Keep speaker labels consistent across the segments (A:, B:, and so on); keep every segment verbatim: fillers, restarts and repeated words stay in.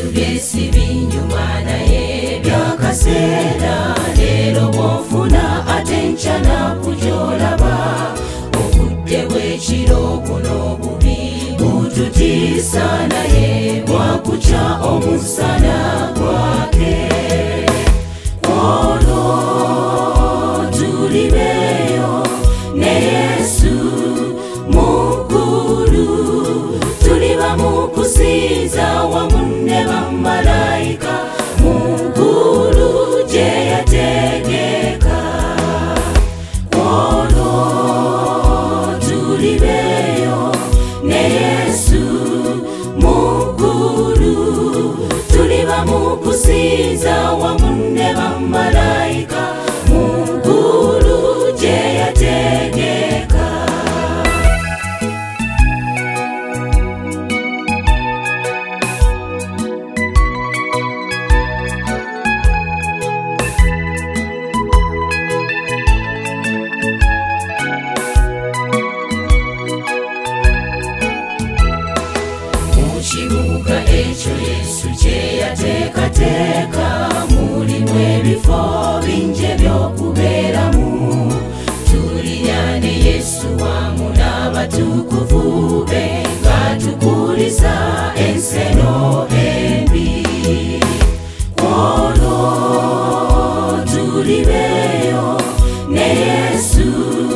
A: byesi binyuma naye byakaseera leero bw'onfuna ate nkya nakujolaba obudde bw'ekiro buno bubi bututiisa naye bwakukya omusana gwake olwo tulibeeyo ne Yesu mukulu tuliba mu kusinza wamu ne bamalayika mukulu gye yategeka olwo tulibeeyo ne Yesu mukulu tuliba mu kusinza wamu ne bamalayika mukulu gye yategeka. Mukibuga ekyo Yesu kye yateekateeka mulimu ebifo bingi eby'okubeeramu tulirya ne Yesu wamu n'abatukuvu be nga tukulisa ensi eno embi olwo tulibeeyo ne Yesu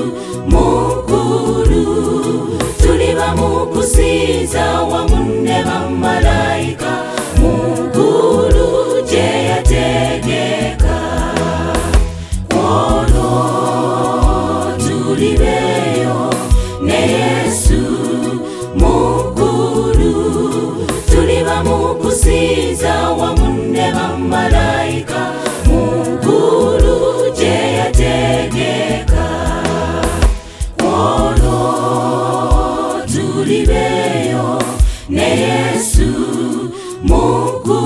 A: mukulu tuliba mu kusinza wamu ne bamalayika mukulu gye yategeka olwo tulibeeyo ne Yesu mukulu tuliba mu kusinza wamu ne bamalayika mukulu gye yategeka olwo tulibeeyo ne Yesu mukulu